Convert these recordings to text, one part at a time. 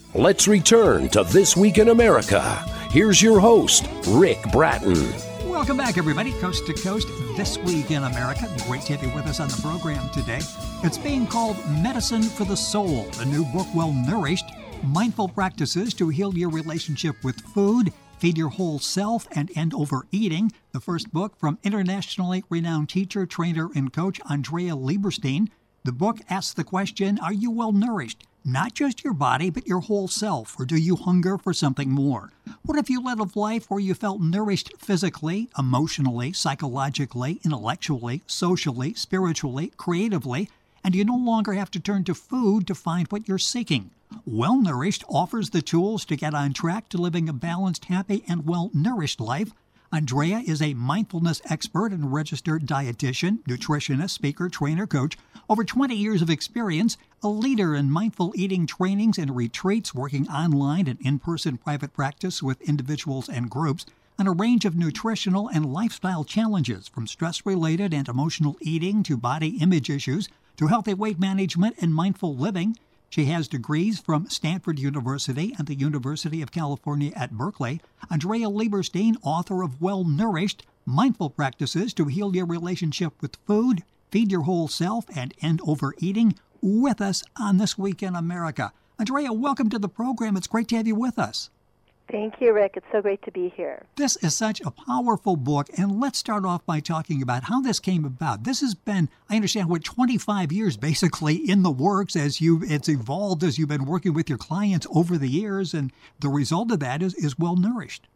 Let's return to This Week in America. Here's your host, Rick Bratton. Welcome back, everybody, coast to coast, This Week in America. Great to have you with us on the program today. It's being called Medicine for the Soul, the new book, Well Nourished, Mindful Practices to Heal Your Relationship with Food, Feed Your Whole Self, and End Overeating. The first book from internationally renowned teacher, trainer, and coach Andrea Lieberstein. The book asks the question, are you well nourished? Not just your body, but your whole self, or do you hunger for something more? What if you led a life where you felt nourished physically, emotionally, psychologically, intellectually, socially, spiritually, creatively, and you no longer have to turn to food to find what you're seeking? Well Nourished offers the tools to get on track to living a balanced, happy, and well-nourished life. Andrea is a mindfulness expert and registered dietitian, nutritionist, speaker, trainer, coach, over 20 years of experience, a leader in mindful eating trainings and retreats, working online and in-person private practice with individuals and groups on a range of nutritional and lifestyle challenges, from stress-related and emotional eating to body image issues to healthy weight management and mindful living. She has degrees from Stanford University and the University of California at Berkeley. Andrea Lieberstein, author of Well Nourished, Mindful Practices to Heal Your Relationship with Food, Feed Your Whole Self, and End Overeating, with us on This Week in America. Andrea, welcome to the program. It's great to have you with us. Thank you, Rick. It's so great to be here. This is such a powerful book, and let's start off by talking about how this came about. This has been, I understand, 25 years basically in the works it's evolved as you've been working with your clients over the years, and the result of that is Well Nourished.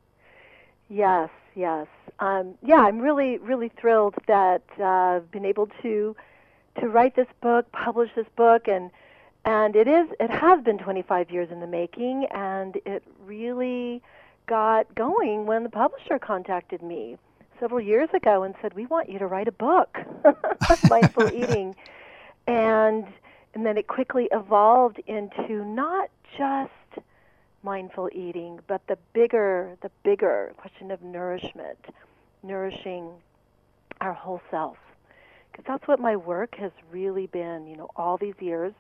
Yes. I'm really, really thrilled that I've been able to write this book, publish this book, and it has been 25 years in the making, and it really got going when the publisher contacted me several years ago and said, we want you to write a book on mindful eating. And then it quickly evolved into not just mindful eating, but the bigger question of nourishment, nourishing our whole self. Because that's what my work has really been, all these years.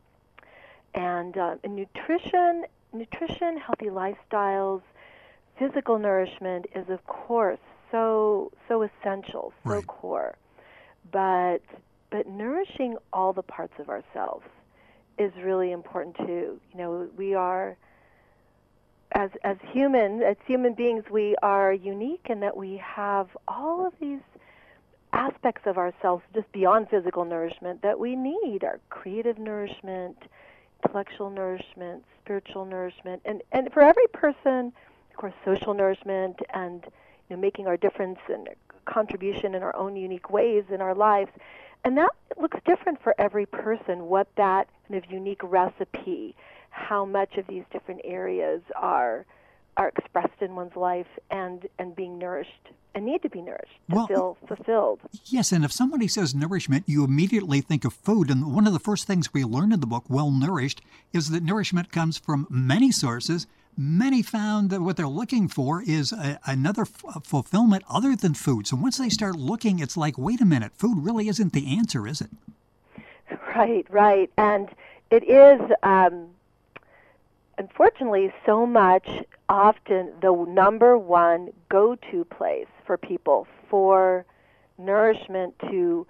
And nutrition, healthy lifestyles, physical nourishment is, of course, so essential, so right. Core. But nourishing all the parts of ourselves is really important too. We are, as human beings, we are unique in that we have all of these aspects of ourselves just beyond physical nourishment that we need: our creative nourishment, intellectual nourishment, spiritual nourishment, and for every person, of course, social nourishment, and making our difference and contribution in our own unique ways in our lives. And that looks different for every person, what that kind of unique recipe, how much of these different areas are expressed in one's life and being nourished and need to be nourished to feel fulfilled. Yes, and if somebody says nourishment, you immediately think of food. And one of the first things we learn in the book, Well Nourished, is that nourishment comes from many sources. Many found that what they're looking for is another fulfillment other than food. So once they start looking, it's like, wait a minute, food really isn't the answer, is it? Right. And it is, unfortunately, so much often the number one go-to place for people for nourishment to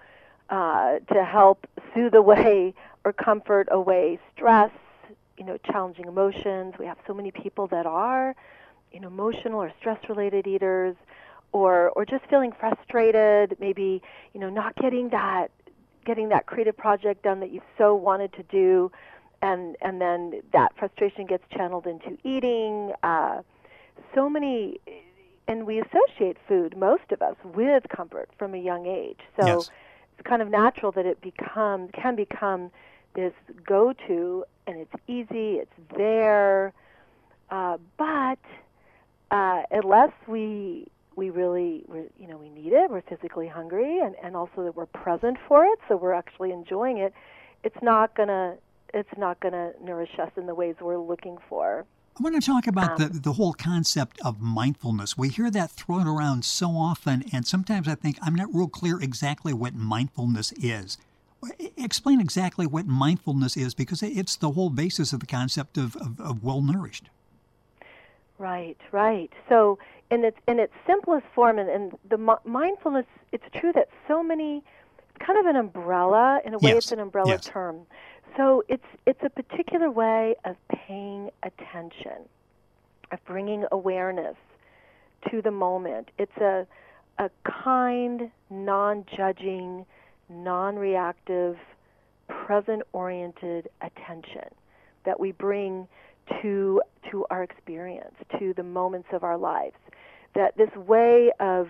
help soothe away or comfort away stress, challenging emotions. We have so many people that are, emotional or stress-related eaters, or just feeling frustrated, maybe, not getting that creative project done that you so wanted to do, and then that frustration gets channeled into eating. So many, and we associate food, most of us, with comfort from a young age. So yes. It's kind of natural that it can become this go-to, and it's easy, it's there, but unless we really, we need it, we're physically hungry, and also that we're present for it, so we're actually enjoying it, it's not gonna nourish us in the ways we're looking for. I want to talk about the whole concept of mindfulness. We hear that thrown around so often, and sometimes I think I'm not real clear exactly what mindfulness is. Explain exactly what mindfulness is, because it's the whole basis of the concept of well-nourished. Right, right. So in its simplest form, and the mindfulness, it's true that so many, it's kind of an umbrella. In a way, it's an umbrella term. So it's a particular way of paying attention, of bringing awareness to the moment. It's a kind, non-judging, non-reactive, present-oriented attention that we bring to our experience, to the moments of our lives. That this way of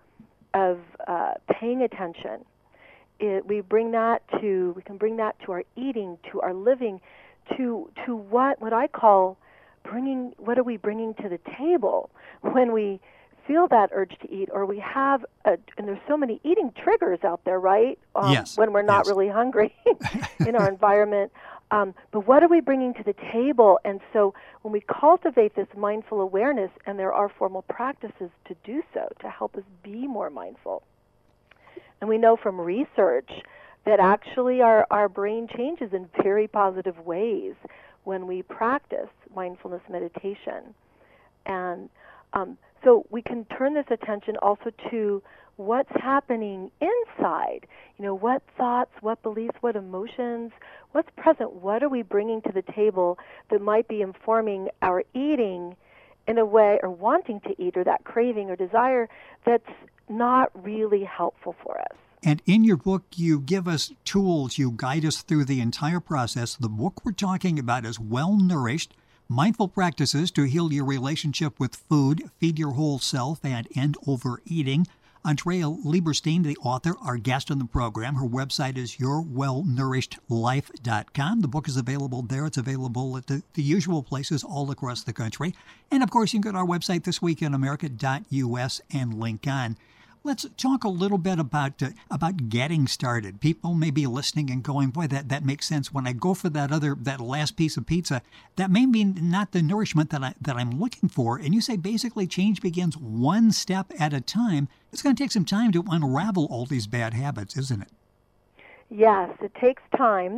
paying attention, we can bring that to our eating, to our living, to what I call what are we bringing to the table when we feel that urge to eat, or we have and there's so many eating triggers out there, right? When we're not really hungry in our environment. But what are we bringing to the table? And so when we cultivate this mindful awareness, and there are formal practices to do so, to help us be more mindful. And we know from research that actually our brain changes in very positive ways when we practice mindfulness meditation. And so we can turn this attention also to what's happening inside. What thoughts, what beliefs, what emotions, what's present, what are we bringing to the table that might be informing our eating in a way, or wanting to eat, or that craving or desire that's not really helpful for us. And in your book, you give us tools, you guide us through the entire process. The book we're talking about is Well Nourished: Mindful Practices to Heal Your Relationship with Food, Feed Your Whole Self, and End Overeating. Andrea Lieberstein, the author, our guest on the program. Her website is yourwellnourished.life.com. The book is available there. It's available at the usual places all across the country. And, of course, you can go to our website, thisweekinamerica.us, and link on. Let's talk a little bit about getting started. People may be listening and going, boy, that makes sense. When I go for that last piece of pizza, that may be not the nourishment that I'm looking for. And you say basically change begins one step at a time. It's going to take some time to unravel all these bad habits, isn't it? Yes, it takes time.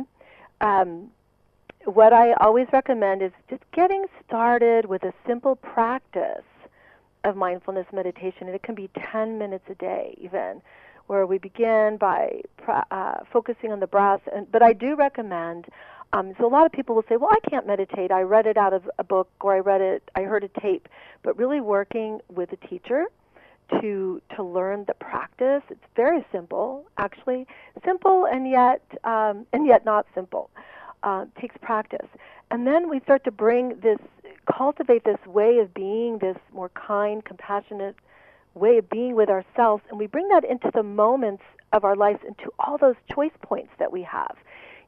What I always recommend is just getting started with a simple practice of mindfulness meditation, and it can be 10 minutes a day even, where we begin by focusing on the breath. But I do recommend, so a lot of people will say, well, I can't meditate. I read it out of a book, or I heard a tape. But really working with a teacher to learn the practice. It's very simple, actually. Simple and yet not simple. It takes practice. And then we start to cultivate this way of being, this more kind, compassionate way of being with ourselves, and we bring that into the moments of our lives, into all those choice points that we have.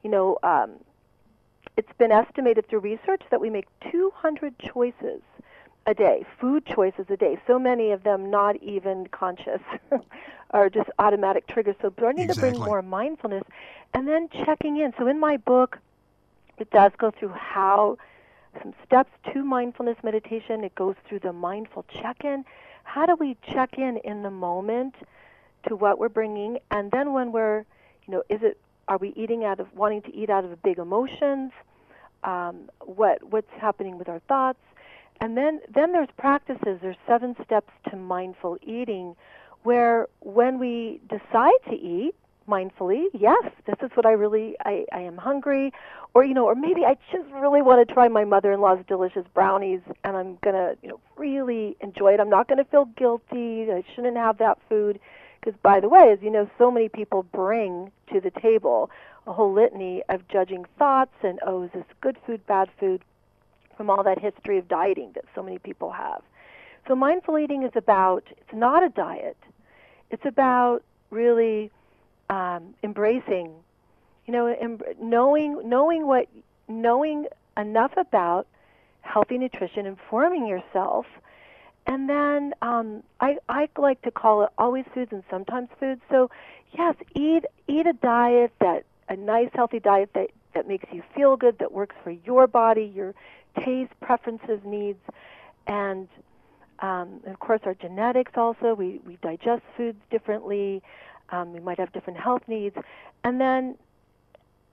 It's been estimated through research that we make 200 choices a day, food choices a day, so many of them not even conscious or just automatic triggers. So learning to bring more mindfulness, and then checking in. So in my book, it does go through some steps to mindfulness meditation. It goes through the mindful check-in. How do we check in the moment to what we're bringing? And then when we're, are we wanting to eat out of big emotions? What's happening with our thoughts? And then there's practices. There's 7 steps to mindful eating, where when we decide to eat mindfully, yes, this is what I am hungry, or maybe I just really want to try my mother-in-law's delicious brownies, and I'm gonna really enjoy it. I'm not gonna feel guilty. I shouldn't have that food, because by the way, as you know, so many people bring to the table a whole litany of judging thoughts and, is this good food, bad food, from all that history of dieting that so many people have. So mindful eating is it's not a diet. It's about really embracing, knowing enough about healthy nutrition, informing yourself, and then I like to call it always foods and sometimes foods. So yes, eat a diet, a nice healthy diet that makes you feel good, that works for your body, your taste, preferences, needs, and of course our genetics also. We digest foods differently. We might have different health needs. And then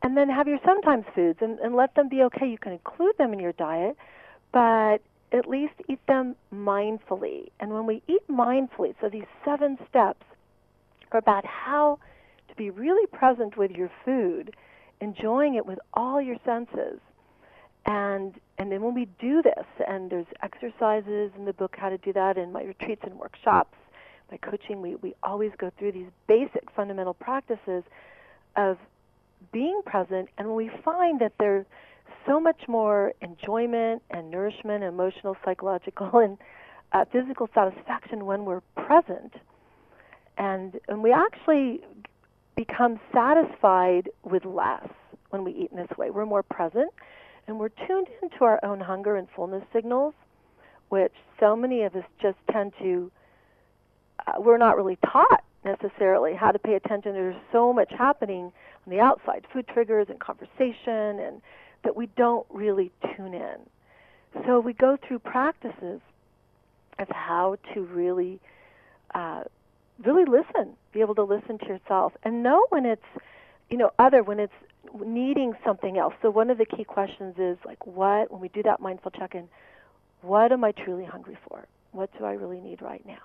and then have your sometimes foods and let them be okay. You can include them in your diet, but at least eat them mindfully. And when we eat mindfully, so these 7 steps are about how to be really present with your food, enjoying it with all your senses. And then when we do this, and there's exercises in the book how to do that, in my retreats and workshops, my coaching, we always go through these basic fundamental practices of being present, and we find that there's so much more enjoyment and nourishment, emotional, psychological, and physical satisfaction when we're present. And we actually become satisfied with less when we eat in this way. We're more present, and we're tuned into our own hunger and fullness signals, which so many of us just tend to, we're not really taught necessarily how to pay attention. There's so much happening on the outside, food triggers and conversation, and that we don't really tune in. So we go through practices of how to really listen, be able to listen to yourself, and know when it's, when it's needing something else. So one of the key questions is, like, when we do that mindful check-in, what am I truly hungry for? What do I really need right now?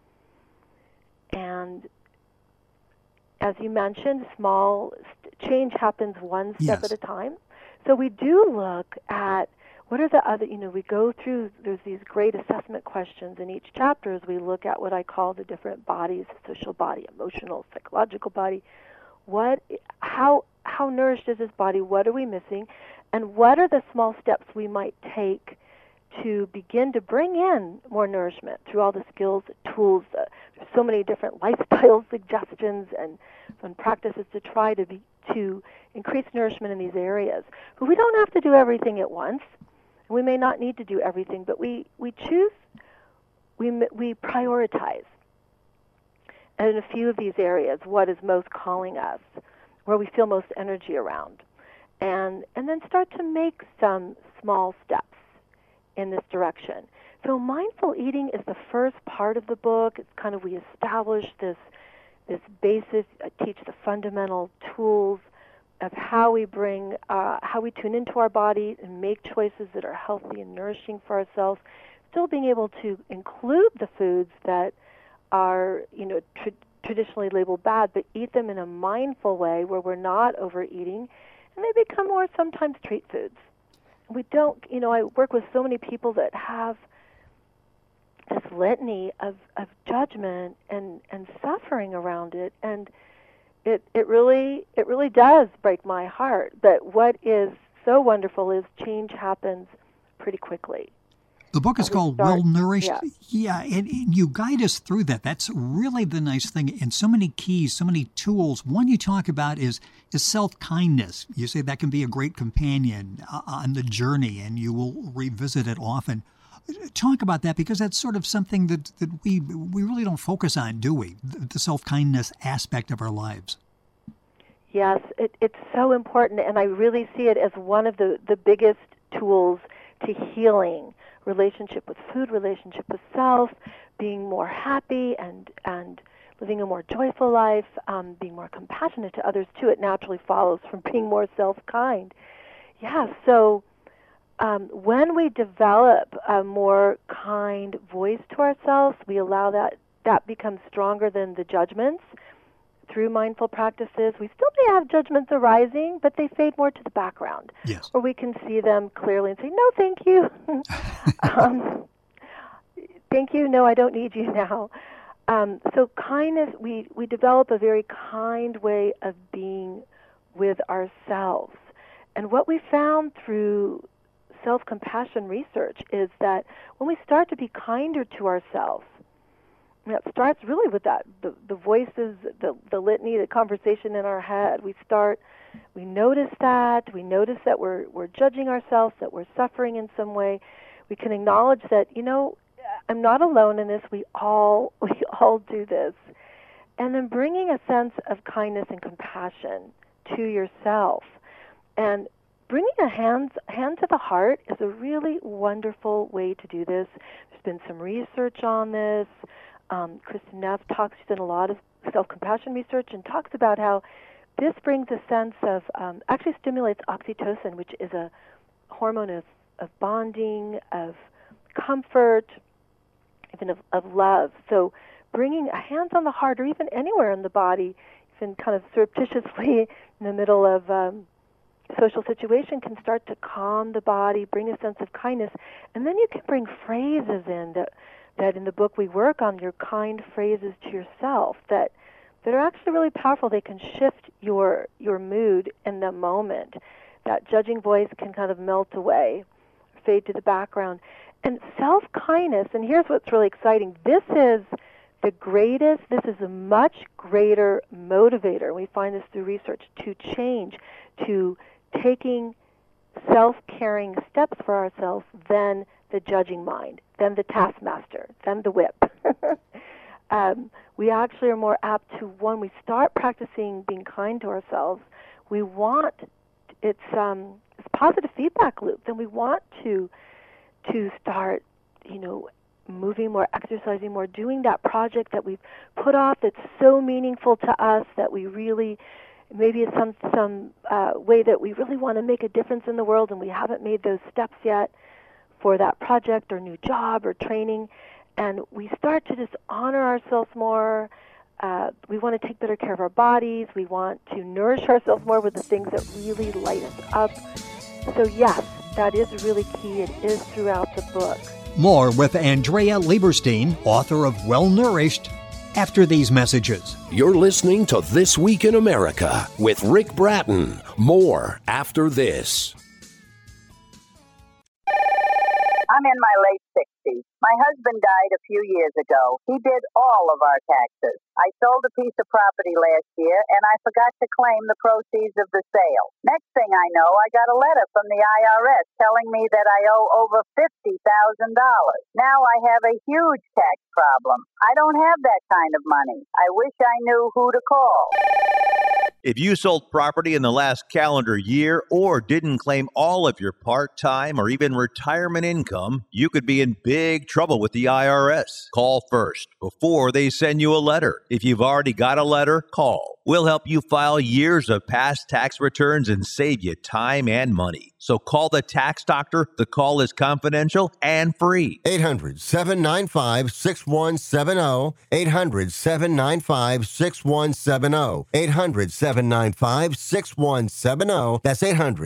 And as you mentioned, small change happens one step at a time. So we do look at what are the other, we go through, there's these great assessment questions in each chapter as we look at what I call the different bodies, social body, emotional, psychological body. How nourished is this body? What are we missing? And what are the small steps we might take to begin to bring in more nourishment through all the skills, tools, there's so many different lifestyle suggestions and practices to try to increase nourishment in these areas. But we don't have to do everything at once. We may not need to do everything, but we choose, we prioritize in a few of these areas what is most calling us, where we feel most energy around, and then start to make some small steps in this direction. So mindful eating is the first part of the book. It's kind of, we establish this basis, teach the fundamental tools of how we tune into our body and make choices that are healthy and nourishing for ourselves, still being able to include the foods that are, traditionally labeled bad, but eat them in a mindful way where we're not overeating, and they become more sometimes treat foods. We don't, I work with so many people that have this litany of judgment and suffering around it, and it really does break my heart. But what is so wonderful is change happens pretty quickly. The book is called Well Nourished. Yeah, and you guide us through that. That's really the nice thing. And so many keys, so many tools. One you talk about is self-kindness. You say that can be a great companion on the journey, and you will revisit it often. Talk about that, because that's sort of something that we really don't focus on, do we? The self-kindness aspect of our lives. Yes, it's so important, and I really see it as one of the biggest tools to healing relationship with food, relationship with self, being more happy and living a more joyful life, being more compassionate to others too. It naturally follows from being more self-kind. Yeah, so when we develop a more kind voice to ourselves, we allow that becomes stronger than the judgments through mindful practices. We still may have judgments arising, but they fade more to the background. Yes. Or we can see them clearly and say, no, thank you. Thank you, no, I don't need you now. So kindness, we develop a very kind way of being with ourselves. And what we found through self-compassion research is that when we start to be kinder to ourselves, and it starts really with that, the voices, the litany, the conversation in our head. We notice that we're judging ourselves, that we're suffering in some way. We can acknowledge that, I'm not alone in this. We all do this. And then bringing a sense of kindness and compassion to yourself. And bringing a hand to the heart is a really wonderful way to do this. There's been some research on this. Kristen Neff she's done a lot of self-compassion research and talks about how this brings a sense of, actually stimulates oxytocin, which is a hormone of bonding, of comfort, even of love. So bringing a hands on the heart or even anywhere in the body, even kind of surreptitiously in the middle of social situation, can start to calm the body, bring a sense of kindness. And then you can bring phrases in that in the book we work on, your kind phrases to yourself that are actually really powerful. They can shift your mood in the moment. That judging voice can kind of melt away, fade to the background. And self-kindness, and here's what's really exciting, this is a much greater motivator. We find this through research, to change, to taking self-caring steps for ourselves than the judging mind, than the taskmaster, than the whip. We actually are more apt to, when we start practicing being kind to ourselves, we want, it's positive feedback loop, then we want to start, moving more, exercising more, doing that project that we've put off that's so meaningful to us that we really, maybe it's some way that we really want to make a difference in the world and we haven't made those steps yet for that project or new job or training. And we start to just honor ourselves more. We want to take better care of our bodies. We want to nourish ourselves more with the things that really light us up. So yes, that is really key. It is throughout the book. More with Andrea Lieberstein, author of Well Nourished, after these messages. You're listening to This Week in America with Rick Bratton. More after this. I'm in my late 60s. My husband died a few years ago. He did all of our taxes. I sold a piece of property last year, and I forgot to claim the proceeds of the sale. Next thing I know, I got a letter from the IRS telling me that I owe over $50,000. Now I have a huge tax problem. I don't have that kind of money. I wish I knew who to call. If you sold property in the last calendar year or didn't claim all of your part-time or even retirement income, you could be in big trouble with the IRS. Call first before they send you a letter. If you've already got a letter, call. We'll help you file years of past tax returns and save you time and money. So call the tax doctor. The call is confidential and free. 800-795-6170. 800-795-6170. 800-795-6170. That's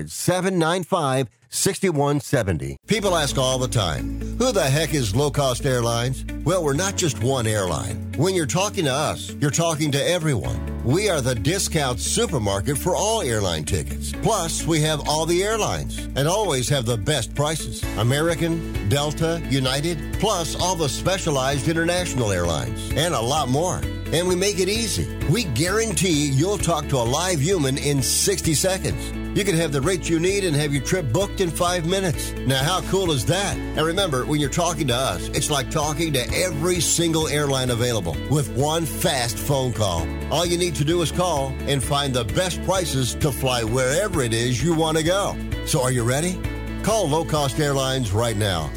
800-795-6170. People ask all the time, who the heck is Low Cost Airlines? Well, we're not just one airline. When you're talking to us, you're talking to everyone. We are the discount supermarket for all airline tickets. Plus, we have all the airlines and always have the best prices. American, Delta, United, plus all the specialized international airlines and a lot more. And we make it easy. We guarantee you'll talk to a live human in 60 seconds. You can have the rates you need and have your trip booked in 5 minutes. Now, how cool is that? And remember, when you're talking to us, it's like talking to every single airline available with one fast phone call. All you need to do is call and find the best prices to fly wherever it is you want to go. So are you ready? Call Low Cost Airlines right now.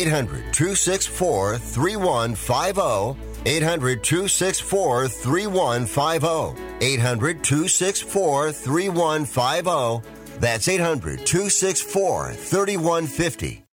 800-264-3150. 800-264-3150. 800-264-3150. That's 800-264-3150.